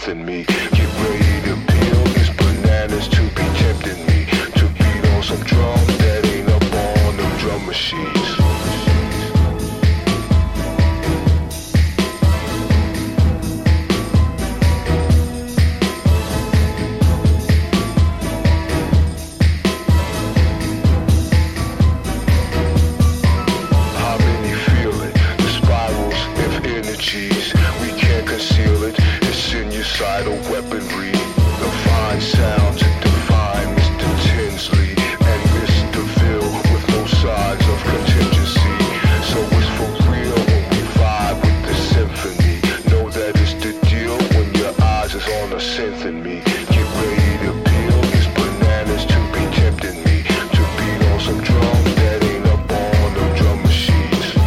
in me. Get ready to peel these bananas to be tempting me. To beat on some drum that ain't up on them drum machines. We can't conceal it, it's in your suicidal weaponry. The fine sound to define Mr. Tinsley and Mr. Phil with no signs of contingency. So it's for real when we vibe with the symphony. Know that it's the deal when your eyes is on a synth in me. Get ready to peel these bananas to be tempting me. To beat on some drum that ain't up on them drum machines.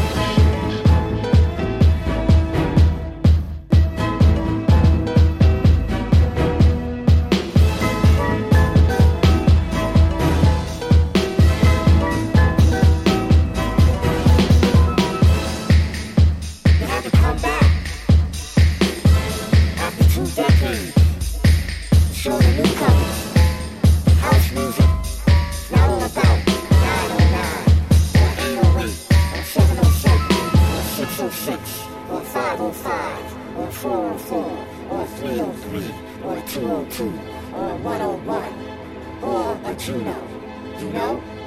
Show the newcomers. House music. Not all about 909 or 808 or 707 or 606 or 505 or 404 or 303 or 202 or 101 or a Juno. You know?